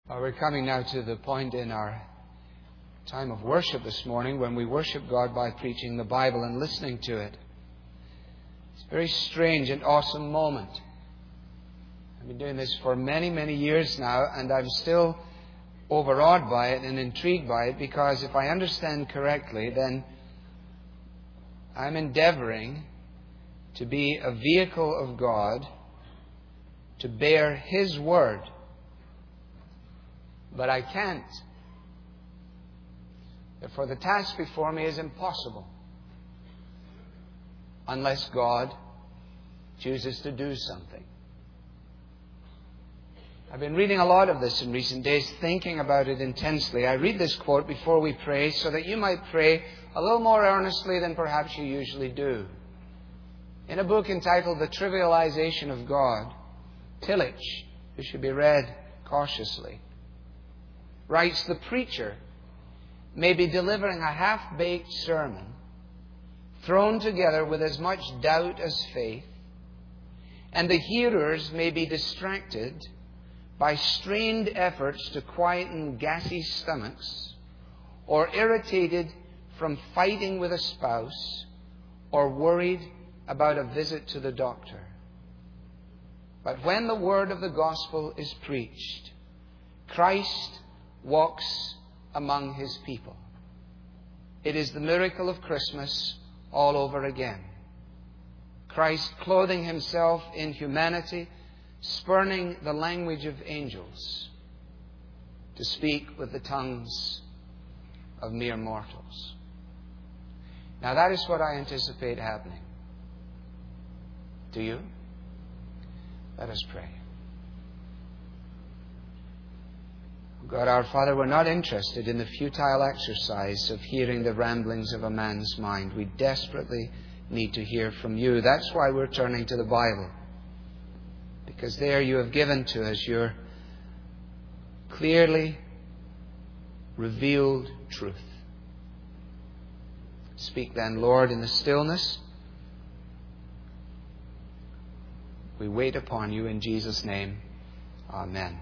We're coming now to the point in our time of worship this morning when we worship God by preaching the Bible and listening to it. It's a very strange and awesome moment. I've been doing this for many, many years now, and I'm still overawed by it and intrigued by it, because if I understand correctly, then I'm endeavoring to be a vehicle of God to bear His Word. But I can't. Therefore, the task before me is impossible unless God chooses to do something. I've been reading a lot of this in recent days, thinking about it intensely. I read this quote before we pray so that you might pray a little more earnestly than perhaps you usually do. In a book entitled The Trivialization of God, Tillich, who should be read cautiously, writes, "The preacher may be delivering a half-baked sermon thrown together with as much doubt as faith, and the hearers may be distracted by strained efforts to quieten gassy stomachs, or irritated from fighting with a spouse, or worried about a visit to the doctor. But when the word of the gospel is preached, Christ walks among His people. It is the miracle of Christmas all over again. Christ clothing Himself in humanity, spurning the language of angels to speak with the tongues of mere mortals." Now that is what I anticipate happening. Do you? Let us pray. God our Father, we're not interested in the futile exercise of hearing the ramblings of a man's mind. We desperately need to hear from You. That's why we're turning to the Bible. Because there You have given to us Your clearly revealed truth. Speak then, Lord, in the stillness. We wait upon You in Jesus' name. Amen.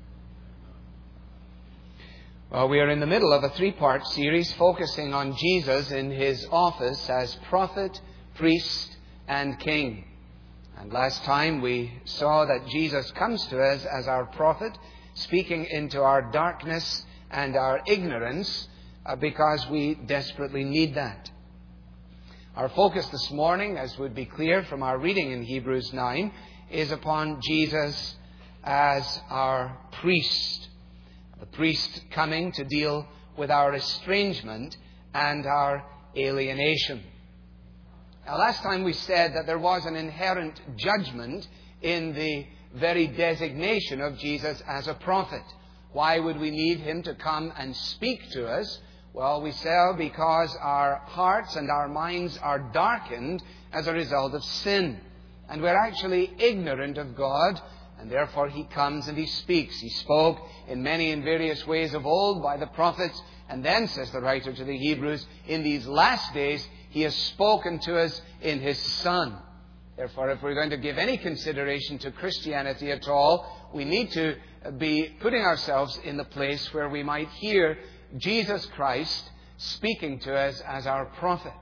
Well, we are in the middle of a three-part series focusing on Jesus in His office as prophet, priest, and king. And last time we saw that Jesus comes to us as our prophet, speaking into our darkness and our ignorance, because we desperately need that. Our focus this morning, as would be clear from our reading in Hebrews 9, is upon Jesus as our priest. The priest coming to deal with our estrangement and our alienation. Now, last time we said that there was an inherent judgment in the very designation of Jesus as a prophet. Why would we need Him to come and speak to us? Well, we said because our hearts and our minds are darkened as a result of sin. And we're actually ignorant of God, and therefore He comes and He speaks. He spoke in many and various ways of old by the prophets, and then, says the writer to the Hebrews, in these last days He has spoken to us in His Son. Therefore, if we're going to give any consideration to Christianity at all, we need to be putting ourselves in the place where we might hear Jesus Christ speaking to us as our prophet.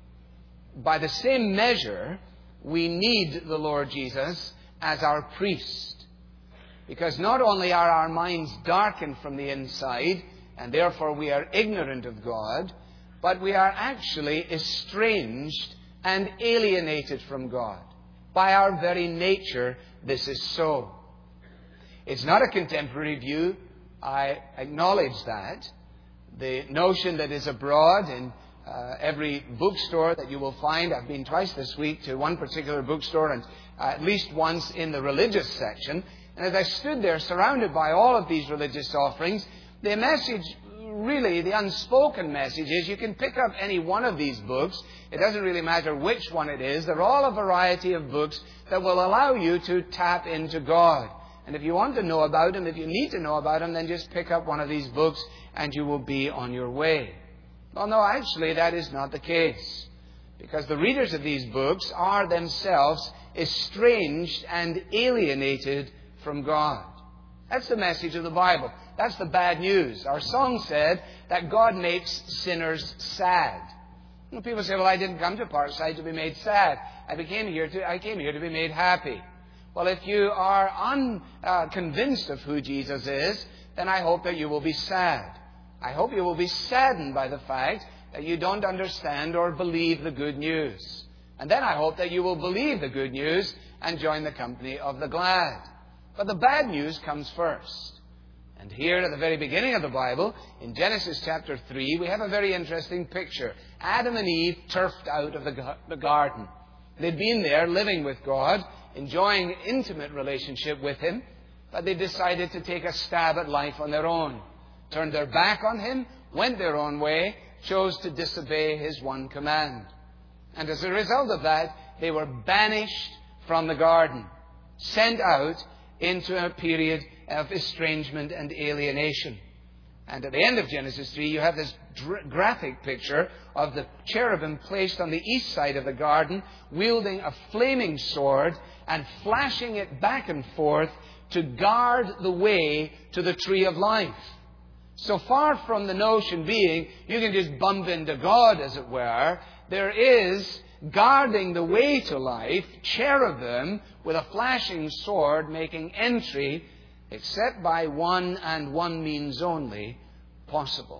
By the same measure, we need the Lord Jesus as our priest. Because not only are our minds darkened from the inside, and therefore we are ignorant of God, but we are actually estranged and alienated from God. By our very nature, this is so. It's not a contemporary view. I acknowledge that. The notion that is abroad in every bookstore that you will find. I've been twice this week to one particular bookstore, and at least once in the religious section. And as I stood there surrounded by all of these religious offerings, the message, really the unspoken message, is you can pick up any one of these books. It doesn't really matter which one it is. They're all a variety of books that will allow you to tap into God. And if you want to know about Him, if you need to know about Him, then just pick up one of these books and you will be on your way. Well, no, actually that is not the case. Because the readers of these books are themselves estranged and alienated from God. That's the message of the Bible. That's the bad news. Our song said that God makes sinners sad. And people say, well, I didn't come to Parkside to be made sad. I came here to be made happy. Well, if you are unconvinced of who Jesus is, then I hope that you will be sad. I hope you will be saddened by the fact that you don't understand or believe the good news. And then I hope that you will believe the good news and join the company of the glad. But the bad news comes first. And here at the very beginning of the Bible, in Genesis chapter 3, we have a very interesting picture. Adam and Eve turfed out of the garden. They'd been there living with God, enjoying intimate relationship with Him, but they decided to take a stab at life on their own. Turned their back on Him, went their own way, chose to disobey His one command. And as a result of that, they were banished from the garden, sent out into a period of estrangement and alienation. And at the end of Genesis 3, you have this graphic picture of the cherubim placed on the east side of the garden, wielding a flaming sword and flashing it back and forth to guard the way to the tree of life. So far from the notion being you can just bump into God, as it were, there is, guarding the way to life, cherubim with a flashing sword making entry, except by one and one means only, possible.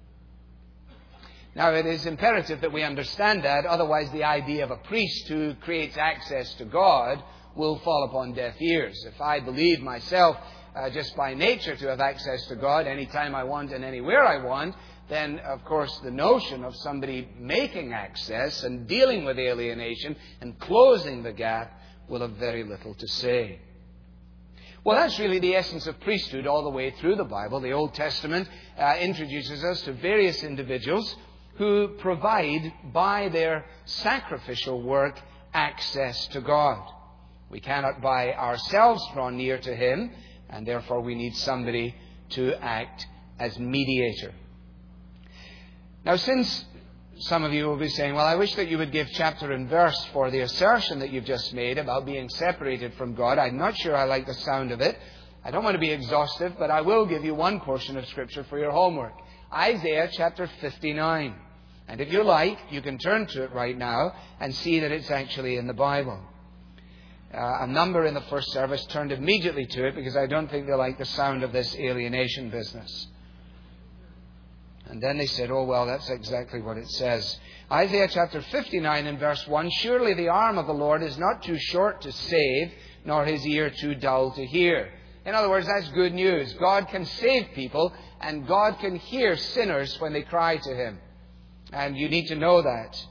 Now, it is imperative that we understand that, otherwise the idea of a priest who creates access to God will fall upon deaf ears. If I believe myself just by nature to have access to God anytime I want and anywhere I want, then, of course, the notion of somebody making access and dealing with alienation and closing the gap will have very little to say. Well, that's really the essence of priesthood all the way through the Bible. The Old Testament introduces us to various individuals who provide, by their sacrificial work, access to God. We cannot by ourselves draw near to Him, and therefore we need somebody to act as mediator. Now, since some of you will be saying, well, I wish that you would give chapter and verse for the assertion that you've just made about being separated from God, I'm not sure I like the sound of it. I don't want to be exhaustive, but I will give you one portion of Scripture for your homework. Isaiah chapter 59. And if you like, you can turn to it right now and see that it's actually in the Bible. A number in the first service turned immediately to it because I don't think they like the sound of this alienation business. And then they said, oh, well, that's exactly what it says. Isaiah chapter 59 and verse 1, surely the arm of the Lord is not too short to save, nor His ear too dull to hear. In other words, that's good news. God can save people, and God can hear sinners when they cry to Him. And you need to know that.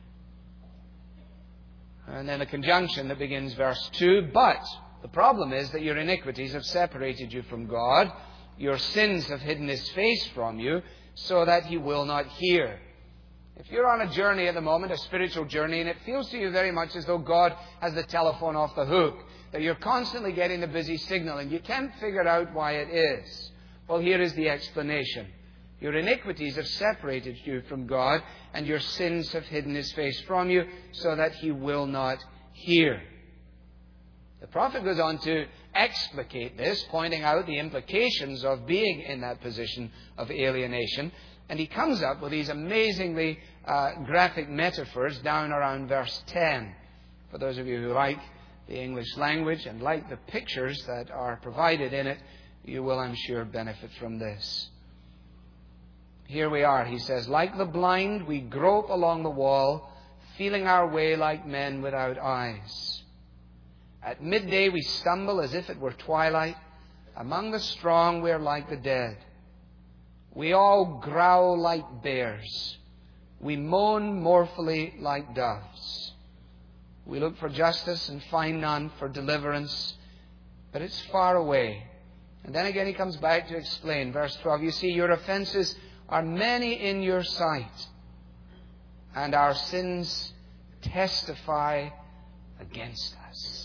And then a conjunction that begins verse 2, but the problem is that your iniquities have separated you from God. Your sins have hidden His face from you, so that He will not hear. If you're on a journey at the moment, a spiritual journey, and it feels to you very much as though God has the telephone off the hook, that you're constantly getting the busy signal and you can't figure out why it is, well, here is the explanation. Your iniquities have separated you from God, and your sins have hidden His face from you, so that He will not hear. The prophet goes on to explicate this, pointing out the implications of being in that position of alienation. And he comes up with these amazingly graphic metaphors down around verse 10. For those of you who like the English language and like the pictures that are provided in it, you will, I'm sure, benefit from this. Here we are, he says, like the blind, we grope along the wall, feeling our way like men without eyes. At midday we stumble as if it were twilight. Among the strong we are like the dead. We all growl like bears. We moan mournfully like doves. We look for justice and find none, for deliverance, but it's far away. And then again he comes back to explain. Verse 12, you see, your offenses are many in your sight, and our sins testify against us.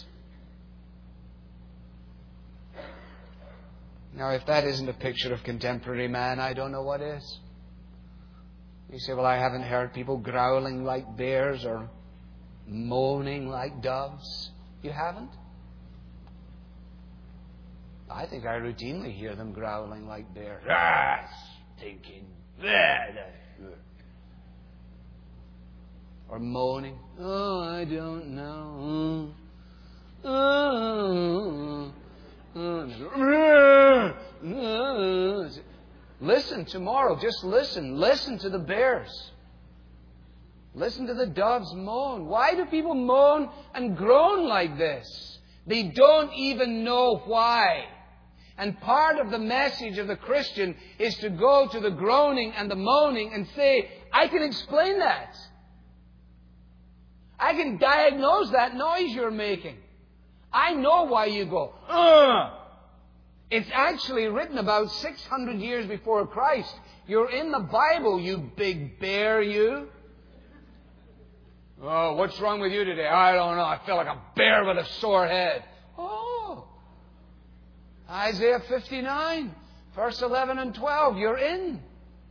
Now, if that isn't a picture of contemporary man, I don't know what is. You say, well, I haven't heard people growling like bears or moaning like doves. You haven't? I think I routinely hear them growling like bears. Ah, stinking bear. Or moaning. Oh, I don't know. Listen tomorrow. Just listen. Listen to the bears. Listen to the doves moan. Why do people moan and groan like this? They don't even know why. And part of the message of the Christian is to go to the groaning and the moaning and say, I can explain that. I can diagnose that noise you're making. I know why you go, ugh. It's actually written about 600 years before Christ. You're in the Bible, you big bear, you. Oh, what's wrong with you today? I don't know. I feel like a bear with a sore head. Oh. Isaiah 59, verse 11 and 12. You're in.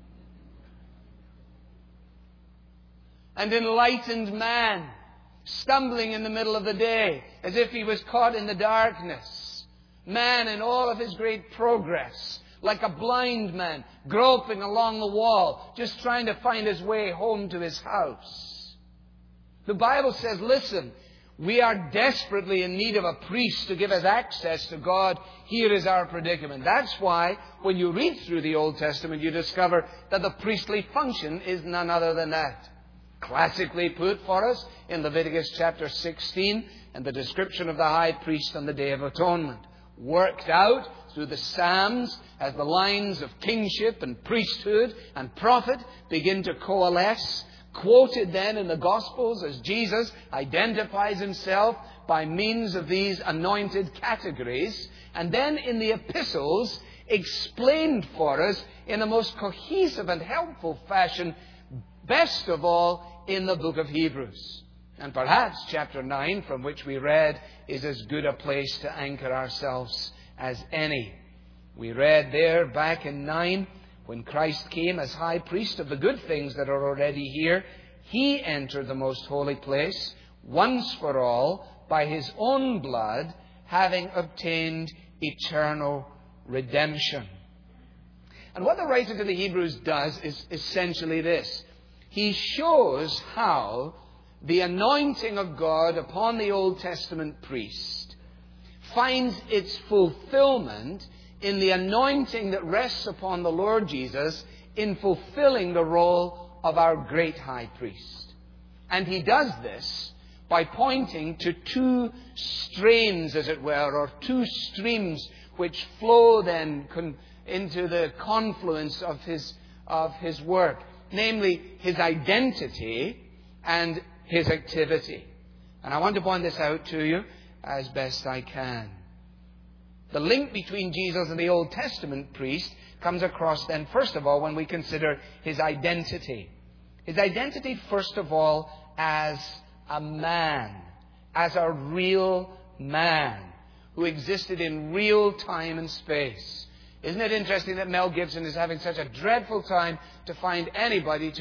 And enlightened man, stumbling in the middle of the day, as if he was caught in the darkness. Man in all of his great progress, like a blind man, groping along the wall, just trying to find his way home to his house. The Bible says, listen, we are desperately in need of a priest to give us access to God. Here is our predicament. That's why when you read through the Old Testament, you discover that the priestly function is none other than that. Classically put for us in Leviticus chapter 16 and the description of the high priest on the Day of Atonement. Worked out through the Psalms as the lines of kingship and priesthood and prophet begin to coalesce. Quoted then in the Gospels as Jesus identifies himself by means of these anointed categories. And then in the epistles explained for us in a most cohesive and helpful fashion, best of all in the book of Hebrews. And perhaps chapter 9, from which we read, is as good a place to anchor ourselves as any. We read there back in 9, when Christ came as high priest of the good things that are already here, He entered the most holy place once for all by His own blood, having obtained eternal redemption. And what the writer to the Hebrews does is essentially this. He shows how the anointing of God upon the Old Testament priest finds its fulfillment in the anointing that rests upon the Lord Jesus in fulfilling the role of our great high priest. And he does this by pointing to two strains, as it were, or two streams which flow then into the confluence of his work, namely his identity and his activity. And I want to point this out to you as best I can. The link between Jesus and the Old Testament priest comes across then, first of all, when we consider his identity. His identity, first of all, as a man, as a real man who existed in real time and space. Isn't it interesting that Mel Gibson is having such a dreadful time to find anybody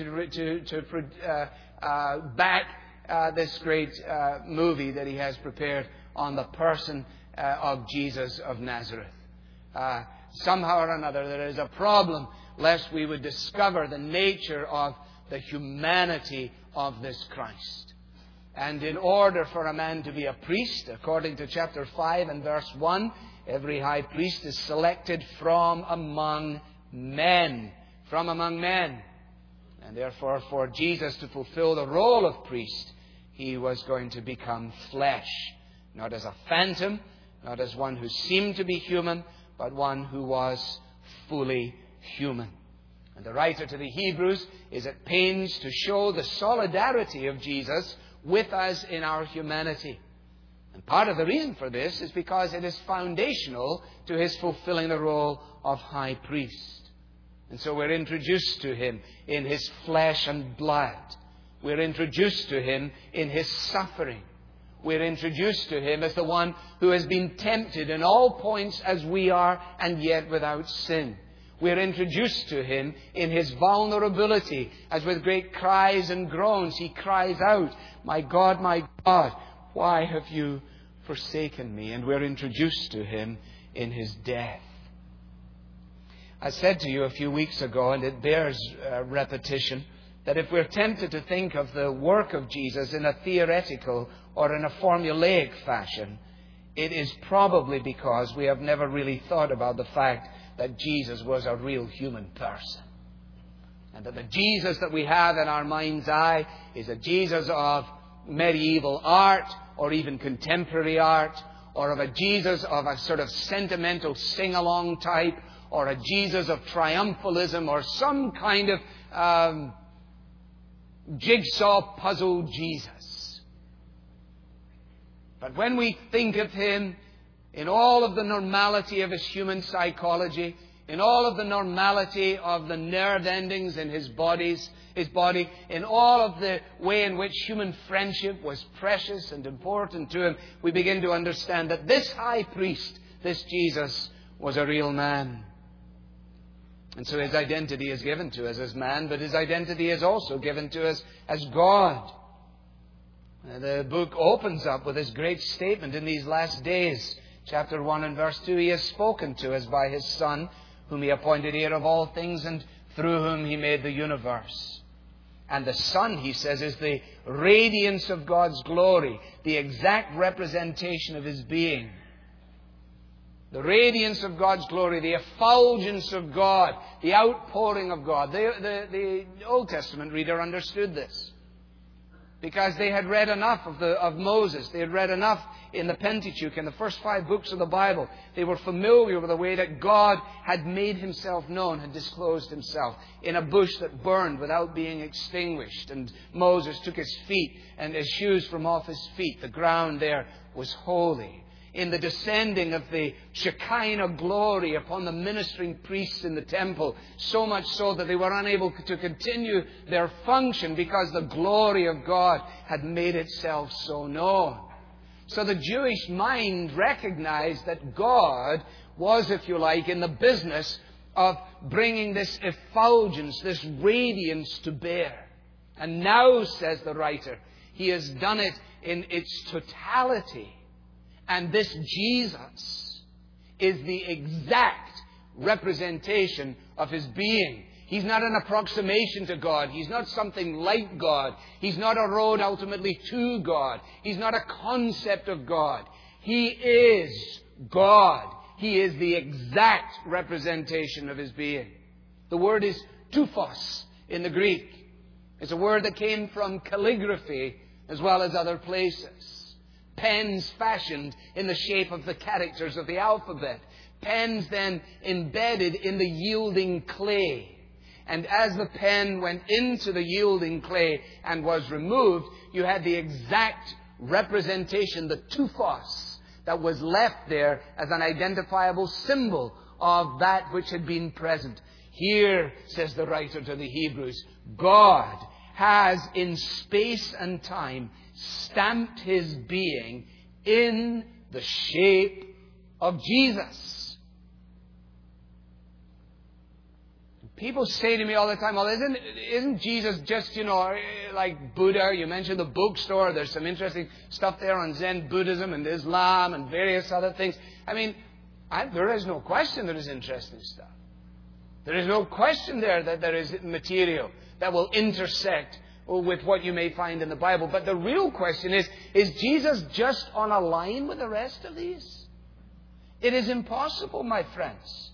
to back this great movie that he has prepared on the person of Jesus of Nazareth. Somehow or another there is a problem lest we would discover the nature of the humanity of this Christ. And in order for a man to be a priest, according to chapter 5 and verse 1, every high priest is selected from among men. From among men. And therefore, for Jesus to fulfill the role of priest, he was going to become flesh. Not as a phantom, not as one who seemed to be human, but one who was fully human. And the writer to the Hebrews is at pains to show the solidarity of Jesus with us in our humanity. And part of the reason for this is because it is foundational to his fulfilling the role of high priest. And so we're introduced to him in his flesh and blood. We're introduced to him in his suffering. We're introduced to him as the one who has been tempted in all points as we are, and yet without sin. We're introduced to him in his vulnerability, as with great cries and groans he cries out, my God, why have you forsaken me?" And we're introduced to him in His death. I said to you a few weeks ago, and it bears repetition, that if we're tempted to think of the work of Jesus in a theoretical or in a formulaic fashion, it is probably because we have never really thought about the fact that Jesus was a real human person. And that the Jesus that we have in our mind's eye is a Jesus of medieval art or even contemporary art, or of a Jesus of a sort of sentimental sing-along type, or a Jesus of triumphalism, or some kind of jigsaw puzzle Jesus. But when we think of Him in all of the normality of His human psychology, in all of the normality of the nerve endings in His body, in all of the way in which human friendship was precious and important to Him, we begin to understand that this high priest, this Jesus, was a real man. And so His identity is given to us as man, but His identity is also given to us as God. The book opens up with this great statement: in these last days, chapter 1 and verse 2, He has spoken to us by His Son, whom He appointed heir of all things, and through whom He made the universe. And the Son, He says, is the radiance of God's glory, the exact representation of His being. The radiance of God's glory, the effulgence of God, the outpouring of God. The Old Testament reader understood this, because they had read enough of Moses. They had read enough in the Pentateuch, in the first 5 books of the Bible. They were familiar with the way that God had made Himself known, had disclosed Himself in a bush that burned without being extinguished. And Moses took his feet and his shoes from off his feet. The ground there was holy. In the descending of the Shekinah glory upon the ministering priests in the temple, so much so that they were unable to continue their function because the glory of God had made itself so known. So the Jewish mind recognized that God was, if you like, in the business of bringing this effulgence, this radiance to bear. And now, says the writer, He has done it in its totality. And this Jesus is the exact representation of His being. He's not an approximation to God. He's not something like God. He's not a road ultimately to God. He's not a concept of God. He is God. He is the exact representation of His being. The word is tuphos in the Greek. It's a word that came from calligraphy as well as other places. Pens fashioned in the shape of the characters of the alphabet. Pens then embedded in the yielding clay. And as the pen went into the yielding clay and was removed, you had the exact representation, the tuphos, that was left there as an identifiable symbol of that which had been present. Here, says the writer to the Hebrews, God has in space and time stamped His being in the shape of Jesus. People say to me all the time, well, isn't Jesus just, like Buddha? You mentioned the bookstore. There's some interesting stuff there on Zen Buddhism and Islam and various other things. I mean, there is no question there is interesting stuff. There is no question there that there is material that will intersect with what you may find in the Bible. But the real question is Jesus just on a line with the rest of these? It is impossible, my friends.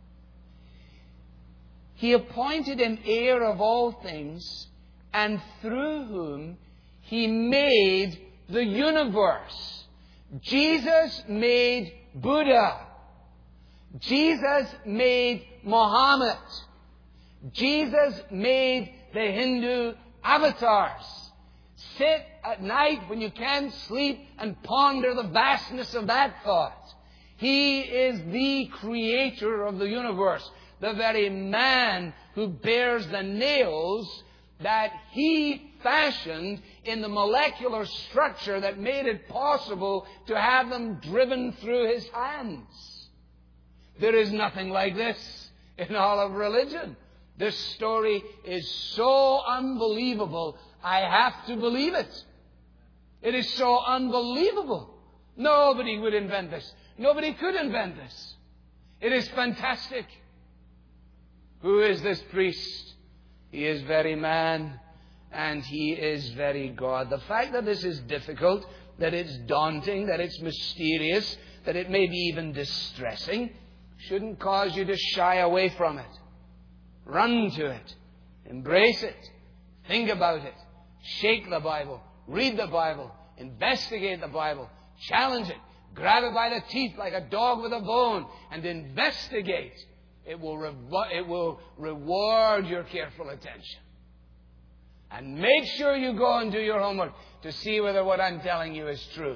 He appointed Him heir of all things, and through whom He made the universe. Jesus made Buddha. Jesus made Muhammad. Jesus made the Hindu avatars. Sit at night when you can't sleep and ponder the vastness of that thought. He is the creator of the universe, the very man who bears the nails that He fashioned in the molecular structure that made it possible to have them driven through His hands. There is nothing like this in all of religion. This story is so unbelievable, I have to believe it. It is so unbelievable. Nobody would invent this. Nobody could invent this. It is fantastic. Who is this priest? He is very man and he is very God. The fact that this is difficult, that it's daunting, that it's mysterious, that it may be even distressing, shouldn't cause you to shy away from it. Run to it. Embrace it. Think about it. Shake the Bible. Read the Bible. Investigate the Bible. Challenge it. Grab it by the teeth like a dog with a bone and investigate. It will reward your careful attention. And make sure you go and do your homework to see whether what I'm telling you is true.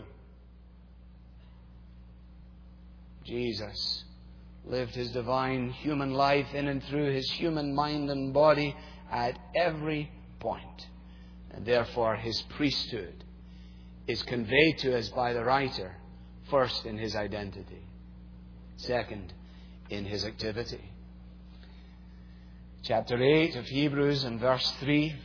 Jesus lived His divine human life in and through His human mind and body at every point. And therefore His priesthood is conveyed to us by the writer, first in His identity, second in His activity. Chapter 8 of Hebrews and verse 3.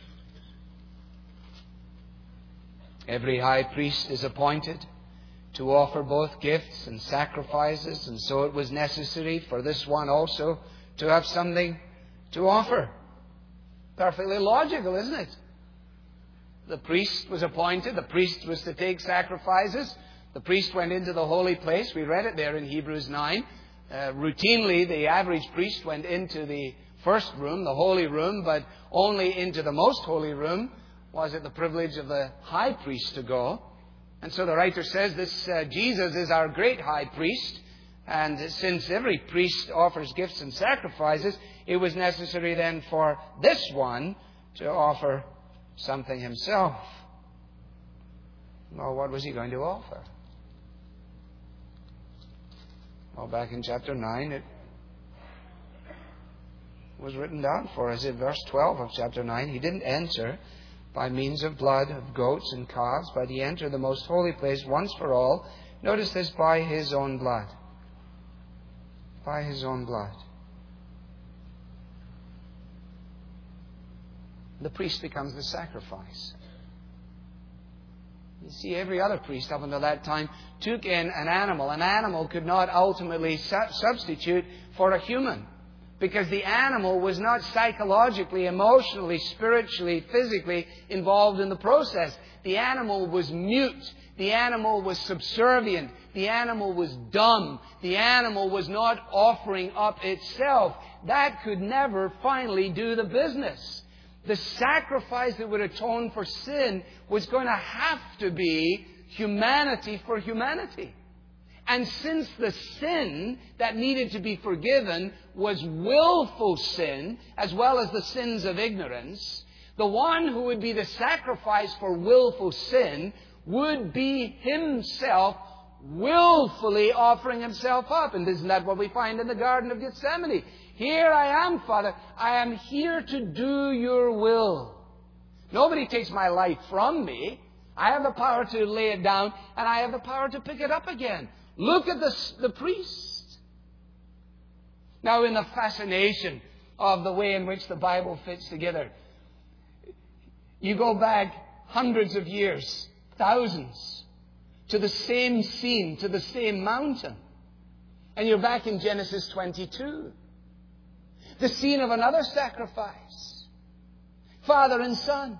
Every high priest is appointed to offer both gifts and sacrifices, and so it was necessary for this one also to have something to offer. Perfectly logical, isn't it? The priest was appointed. The priest was to take sacrifices. The priest went into the holy place. We read it there in Hebrews 9. Routinely, the average priest went into the first room, the holy room, but only into the most holy room was it the privilege of the high priest to go. And so the writer says this Jesus is our great high priest. And since every priest offers gifts and sacrifices, it was necessary then for this one to offer something himself. Well, what was he going to offer? Well, back in chapter 9, it was written down for us in verse 12 of chapter 9. He didn't enter by means of blood of goats and calves, but He entered the most holy place once for all. Notice this, by His own blood. By His own blood. The priest becomes the sacrifice. You see, every other priest up until that time took in an animal. An animal could not ultimately substitute for a human, because the animal was not psychologically, emotionally, spiritually, physically involved in the process. The animal was mute. The animal was subservient. The animal was dumb. The animal was not offering up itself. That could never finally do the business. The sacrifice that would atone for sin was going to have to be humanity for humanity. And since the sin that needed to be forgiven was willful sin, as well as the sins of ignorance, the one who would be the sacrifice for willful sin would be Himself willfully offering Himself up. And isn't that what we find in the Garden of Gethsemane? Here I am, Father. I am here to do your will. Nobody takes my life from me. I have the power to lay it down, and I have the power to pick it up again. Look at the priest. Now, in the fascination of the way in which the Bible fits together, you go back hundreds of years, thousands, to the same scene, to the same mountain. And you're back in Genesis 22. The scene of another sacrifice. Father and son.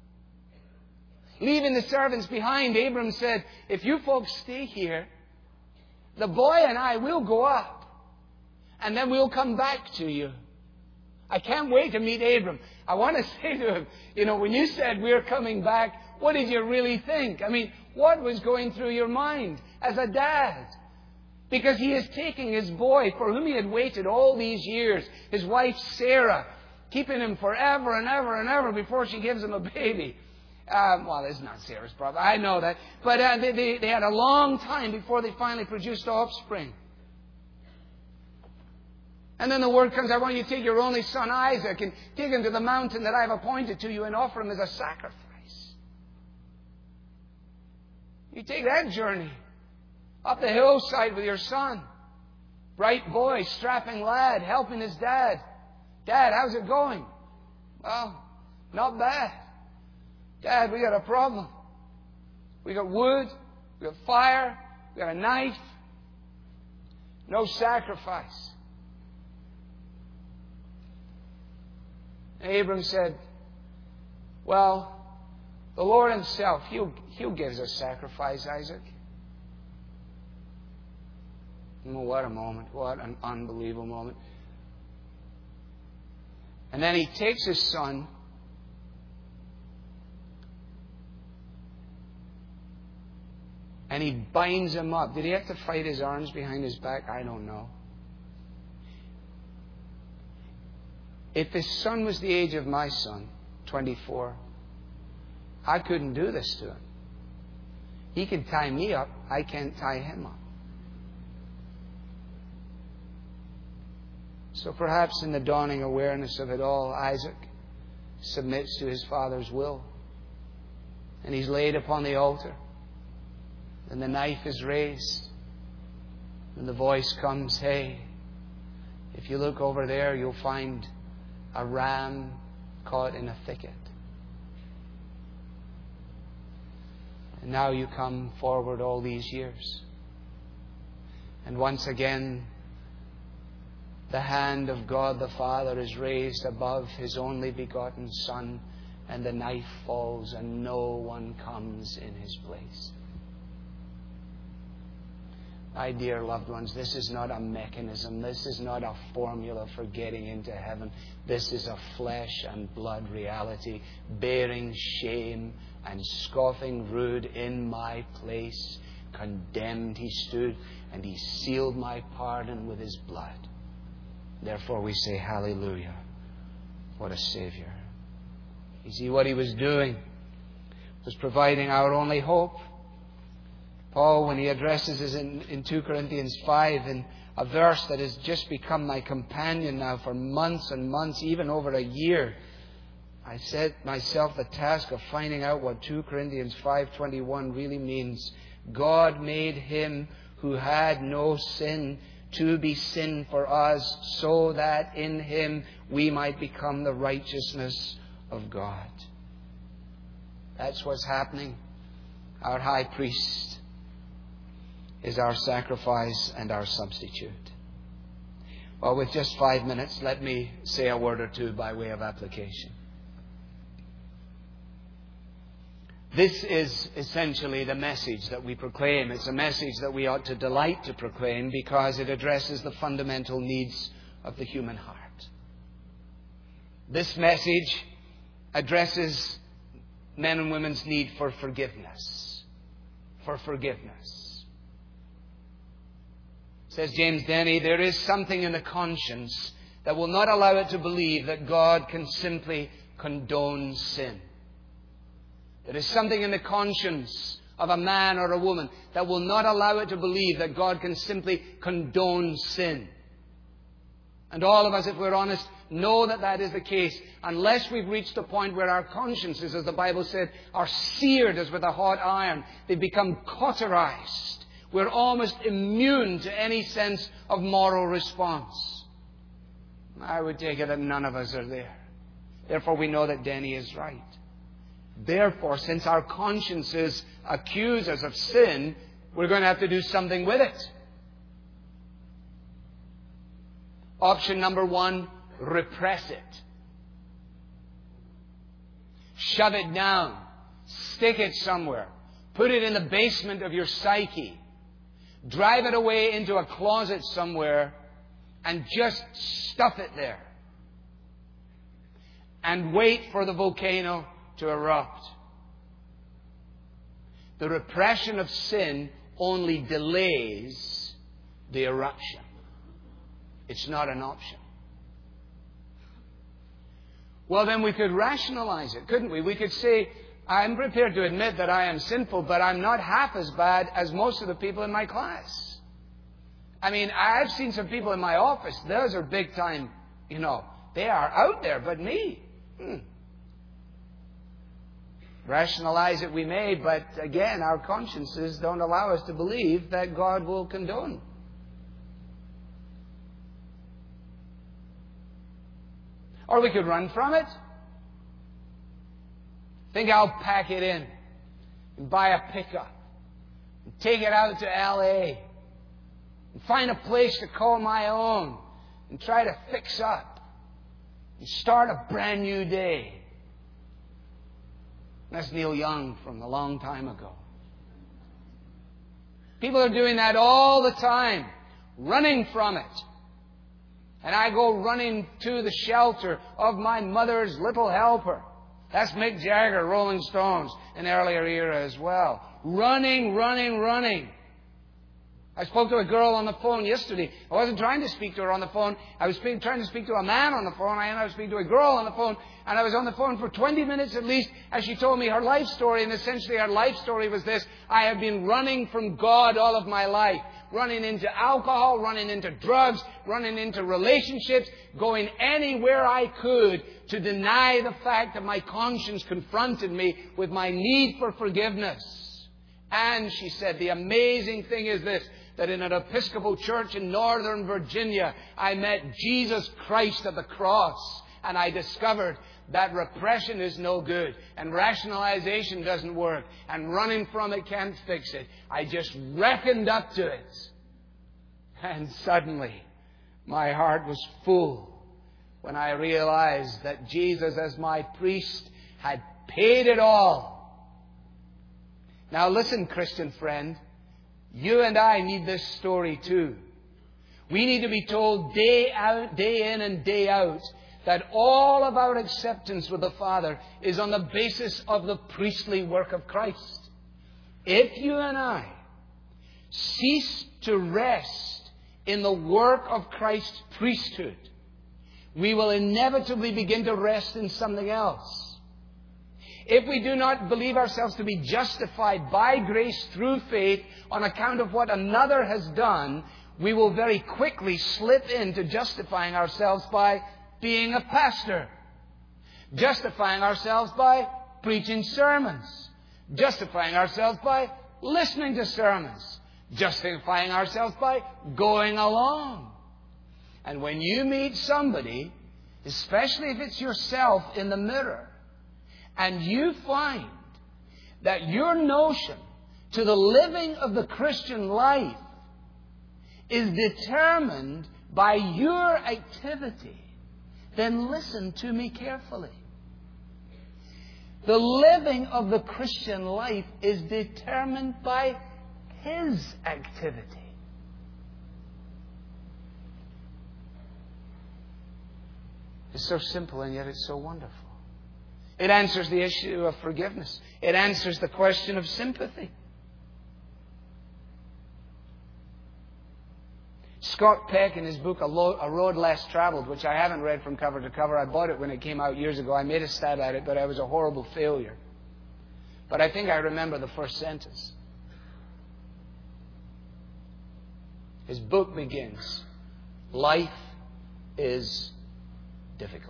Leaving the servants behind, Abram said, if you folks stay here, the boy and I will go up, and then we'll come back to you. I can't wait to meet Abram. I want to say to him, when you said we're coming back, what did you really think? I mean, what was going through your mind as a dad? Because he is taking his boy, for whom he had waited all these years, his wife Sarah, keeping him forever and ever and ever before she gives him a baby. Well, this is not Sarah's problem. I know that. But they had a long time before they finally produced offspring. And then the word comes, I want you to take your only son Isaac and take him to the mountain that I have appointed to you and offer him as a sacrifice. You take that journey up the hillside with your son. Bright boy, strapping lad, helping his dad. Dad, how's it going? Well, not bad. Dad, we got a problem. We got wood, we got fire, we got a knife. No sacrifice. Abram said, well, the Lord Himself, He'll give us a sacrifice, Isaac. Oh, what a moment. What an unbelievable moment. And then he takes his son and he binds him up. Did he have to fight his arms behind his back? I don't know. If his son was the age of my son, 24, I couldn't do this to him. He can tie me up. I can't tie him up. So perhaps in the dawning awareness of it all, Isaac submits to his father's will. And he's laid upon the altar. And the knife is raised. And the voice comes, hey, if you look over there, you'll find a ram caught in a thicket. And now you come forward all these years. And once again, the hand of God the Father is raised above His only begotten Son, and the knife falls and no one comes in His place. My dear loved ones, this is not a mechanism. This is not a formula for getting into heaven. This is a flesh and blood reality, bearing shame and scoffing rude in my place. Condemned He stood, and He sealed my pardon with His blood. Therefore we say, hallelujah. What a Savior. You see, what He was doing was providing our only hope. Paul, when he addresses us in 2 Corinthians 5, in a verse that has just become my companion now for months and months, even over a year, I set myself the task of finding out what 2 Corinthians 5:21 really means. God made Him who had no sin to be sin for us, so that in Him we might become the righteousness of God. That's what's happening. Our high priest is our sacrifice and our substitute. Well, with just 5 minutes, let me say a word or two by way of application. This is essentially the message that we proclaim. It's a message that we ought to delight to proclaim because it addresses the fundamental needs of the human heart. This message addresses men and women's need for forgiveness. For forgiveness. Says James Denney, there is something in the conscience that will not allow it to believe that God can simply condone sin. There is something in the conscience of a man or a woman that will not allow it to believe that God can simply condone sin. And all of us, if we're honest, know that that is the case unless we've reached a point where our consciences, as the Bible said, are seared as with a hot iron. They become cauterized. We're almost immune to any sense of moral response. I would take it that none of us are there. Therefore, we know that Denny is right. Therefore, since our consciences accuse us of sin, we're going to have to do something with it. Option number 1, repress it. Shove it down. Stick it somewhere. Put it in the basement of your psyche. Drive it away into a closet somewhere and just stuff it there. And wait for the volcano to erupt. The repression of sin only delays the eruption. It's not an option. Well, then we could rationalize it, couldn't we? We could say, I'm prepared to admit that I am sinful, but I'm not half as bad as most of the people in my class. I mean, I've seen some people in my office. Those are big time, they are out there, but me. Rationalize it we may, but again, our consciences don't allow us to believe that God will condone. Or we could run from it. Think I'll pack it in and buy a pickup and take it out to L.A. and find a place to call my own and try to fix up and start a brand new day. That's Neil Young from a long time ago. People are doing that all the time, running from it. And I go running to the shelter of my mother's little helper. That's Mick Jagger, Rolling Stones, an earlier era as well. Running, running, running. I spoke to a girl on the phone yesterday. I wasn't trying to speak to her on the phone. I was trying to speak to a man on the phone. I ended up speaking to a girl on the phone. And I was on the phone for 20 minutes at least as she told me her life story. And essentially her life story was this: I have been running from God all of my life. Running into alcohol, running into drugs, running into relationships, going anywhere I could to deny the fact that my conscience confronted me with my need for forgiveness. And she said, the amazing thing is this, that in an Episcopal church in Northern Virginia, I met Jesus Christ at the cross. And I discovered that repression is no good. And rationalization doesn't work. And running from it can't fix it. I just reckoned up to it. And suddenly, my heart was full when I realized that Jesus, as my priest, had paid it all. Now listen, Christian friend. You and I need this story too. We need to be told day out, day in and day out that all of our acceptance with the Father is on the basis of the priestly work of Christ. If you and I cease to rest in the work of Christ's priesthood, we will inevitably begin to rest in something else. If we do not believe ourselves to be justified by grace through faith on account of what another has done, we will very quickly slip into justifying ourselves by being a pastor, justifying ourselves by preaching sermons, justifying ourselves by listening to sermons, justifying ourselves by going along. And when you meet somebody, especially if it's yourself in the mirror, and you find that your notion to the living of the Christian life is determined by your activity, then listen to me carefully. The living of the Christian life is determined by His activity. It's so simple and yet it's so wonderful. It answers the issue of forgiveness. It answers the question of sympathy. Scott Peck, in his book A Road Less Traveled, which I haven't read from cover to cover. I bought it when it came out years ago. I made a stab at it, but I was a horrible failure. But I think I remember the first sentence. His book begins, life is difficult.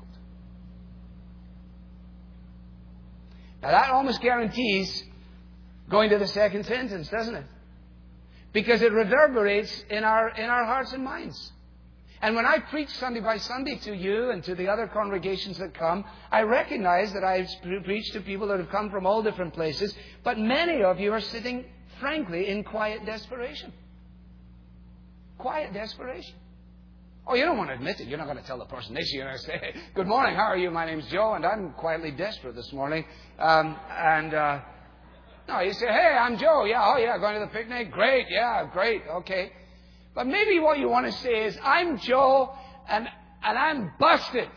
Now that almost guarantees going to the second sentence, doesn't it? Because it reverberates in our hearts and minds. And when I preach Sunday by Sunday to you and to the other congregations that come, I recognize that I preach to people that have come from all different places, but many of you are sitting, frankly, in quiet desperation. Quiet desperation. Oh, you don't want to admit it. You're not going to tell the person next to you. You're going to say, good morning, how are you? My name's Joe, and I'm quietly desperate this morning. No, you say, hey, I'm Joe. Yeah, oh yeah, going to the picnic? Great, yeah, great, okay. But maybe what you want to say is, I'm Joe, and I'm busted.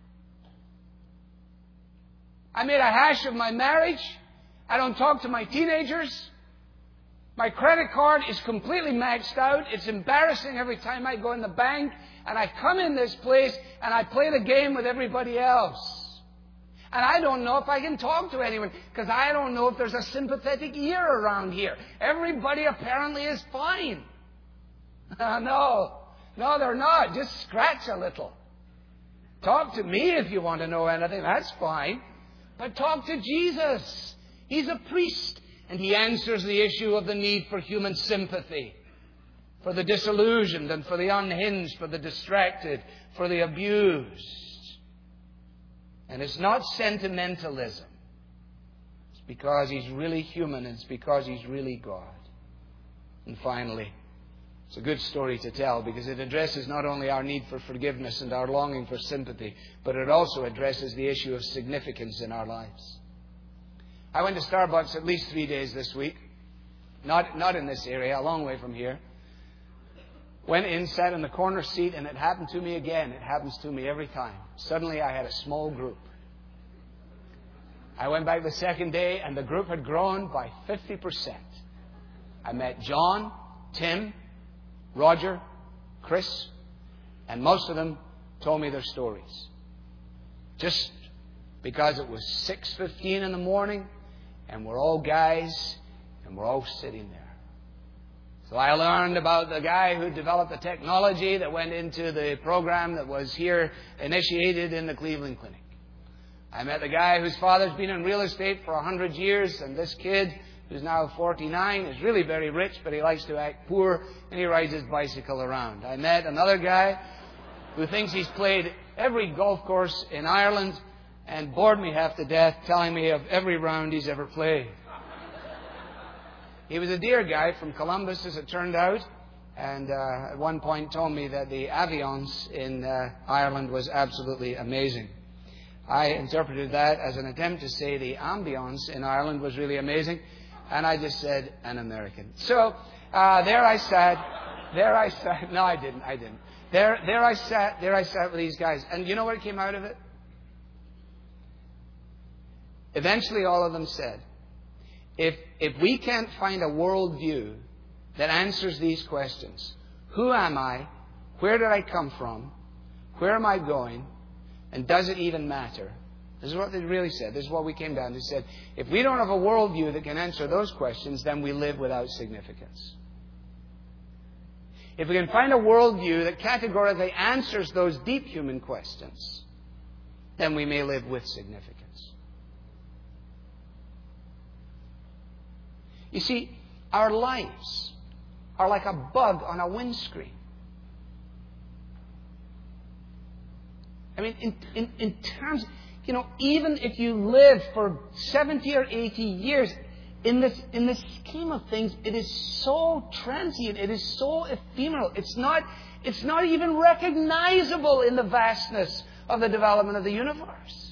I made a hash of my marriage. I don't talk to my teenagers. My credit card is completely maxed out. It's embarrassing every time I go in the bank. And I come in this place and I play the game with everybody else. And I don't know if I can talk to anyone because I don't know if there's a sympathetic ear around here. Everybody apparently is fine. No, they're not. Just scratch a little. Talk to me if you want to know anything. That's fine. But talk to Jesus. He's a priest. And He answers the issue of the need for human sympathy. For the disillusioned and for the unhinged, for the distracted, for the abused. And it's not sentimentalism. It's because He's really human and it's because He's really God. And finally, It's a good story to tell because it addresses not only our need for forgiveness and our longing for sympathy, but it also addresses the issue of significance in our lives. I went to Starbucks at least 3 days this week. Not in this area, a long way from here. Went in, sat in the corner seat, and it happened to me again. It happens to me every time. Suddenly I had a small group. I went back the second day, and the group had grown by 50%. I met John, Tim, Roger, Chris, and most of them told me their stories. Just because it was 6:15 in the morning, and we're all guys, and we're all sitting there. So I learned about the guy who developed the technology that went into the program that was here initiated in the Cleveland Clinic. I met the guy whose father's been in real estate for 100 years, and this kid, who's now 49, is really very rich, but he likes to act poor, and he rides his bicycle around. I met another guy who thinks he's played every golf course in Ireland and bored me half to death telling me of every round he's ever played. He was a dear guy from Columbus, as it turned out, and at one point told me that the aviance in Ireland was absolutely amazing. I interpreted that as an attempt to say the ambience in Ireland was really amazing, and I just said an American. So there I sat. No, I didn't. There I sat with these guys, and you know what came out of it? Eventually, all of them said, if we can't find a worldview that answers these questions, who am I? Where did I come from? Where am I going? And does it even matter? This is what they really said. This is what we came down to. They said, if we don't have a worldview that can answer those questions, then we live without significance. If we can find a worldview that categorically answers those deep human questions, then we may live with significance. You see, our lives are like a bug on a windscreen. I mean, in terms, even if you live for 70 or 80 years, in the scheme of things, it is so transient, it is so ephemeral. It's not even recognizable in the vastness of the development of the universe.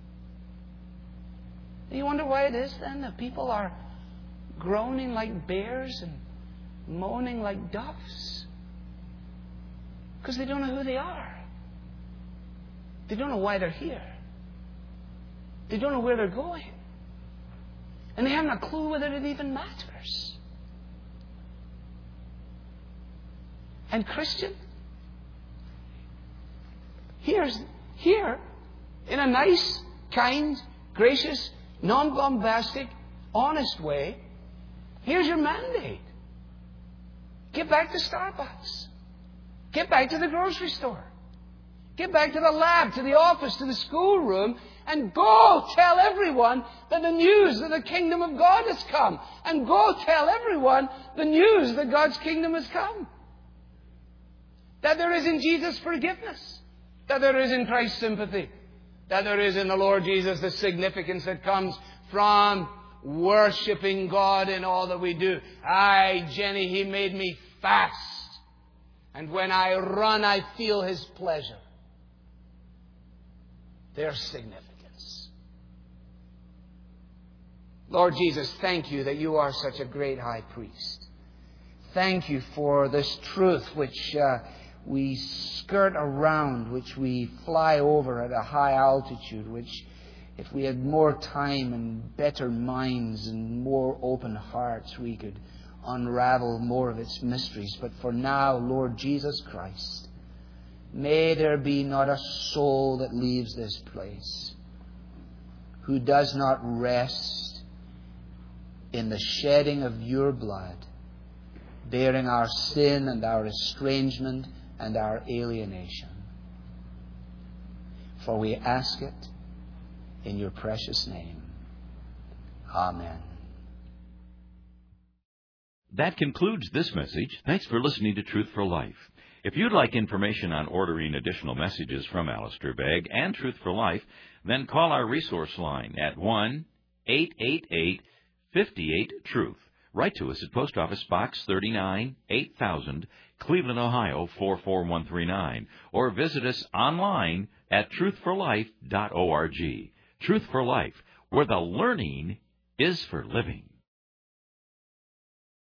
And you wonder why it is then that people are groaning like bears and moaning like doves? Because they don't know who they are. They don't know why they're here. They don't know where they're going. And they haven't a clue whether it even matters. And Christian, here, in a nice, kind, gracious, non-bombastic, honest way, here's your mandate. Get back to Starbucks. Get back to the grocery store. Get back to the lab, to the office, to the schoolroom, and go tell everyone that the news that the kingdom of God has come. And go tell everyone the news that God's kingdom has come. That there is in Jesus forgiveness. That there is in Christ sympathy. That there is in the Lord Jesus the significance that comes from worshipping God in all that we do. Aye, Jenny, He made me fast. And when I run, I feel His pleasure. Their significance. Lord Jesus, thank You that You are such a great high priest. Thank You for this truth which we skirt around, which we fly over at a high altitude, which if we had more time and better minds and more open hearts, we could unravel more of its mysteries. But for now, Lord Jesus Christ, may there be not a soul that leaves this place who does not rest in the shedding of Your blood, bearing our sin and our estrangement and our alienation. For we ask it in Your precious name. Amen. That concludes this message. Thanks for listening to Truth for Life. If you'd like information on ordering additional messages from Alistair Begg and Truth for Life, then call our resource line at 1-888-58-TRUTH Write to us at Post Office Box 39, 8000, Cleveland, Ohio 44139, or visit us online at truthforlife.org. Truth for Life, where the learning is for living.